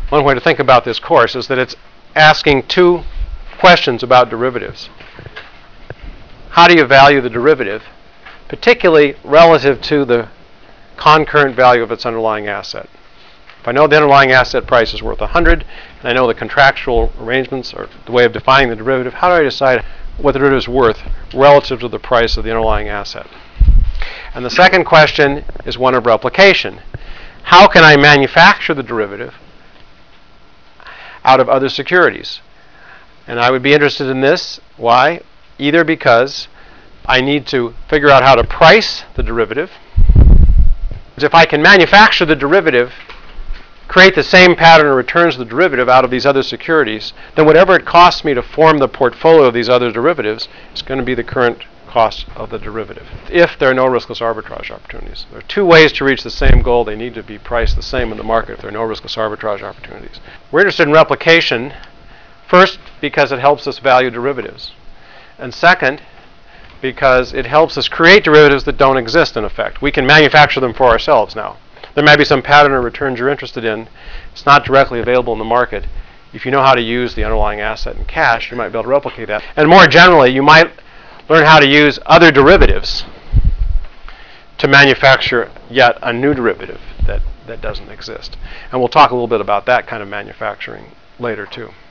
one way to think about this course is that it's asking two questions about derivatives. How do you value the derivative, particularly relative to the concurrent value of its underlying asset? If I know the underlying asset price is worth 100, and I know the contractual arrangements or the way of defining the derivative, how do I decide what the derivative is worth relative to the price of the underlying asset? And the second question is one of replication. How can I manufacture the derivative out of other securities? And I would be interested in this. Why? Either because I need to figure out how to price the derivative. If I can manufacture the derivative, create the same pattern of returns of the derivative out of these other securities, then whatever it costs me to form the portfolio of these other derivatives is going to be the current cost of the derivative, if there are no riskless arbitrage opportunities. There are two ways to reach the same goal. They need to be priced the same in the market if there are no riskless arbitrage opportunities. We're interested in replication, first, because it helps us value derivatives, and second, because it helps us create derivatives that don't exist in effect. We can manufacture them for ourselves now. There may be some pattern of returns you're interested in. It's not directly available in the market. If you know how to use the underlying asset in cash, you might be able to replicate that. And more generally, you might learn how to use other derivatives to manufacture yet a new derivative that doesn't exist. And we'll talk a little bit about that kind of manufacturing later too.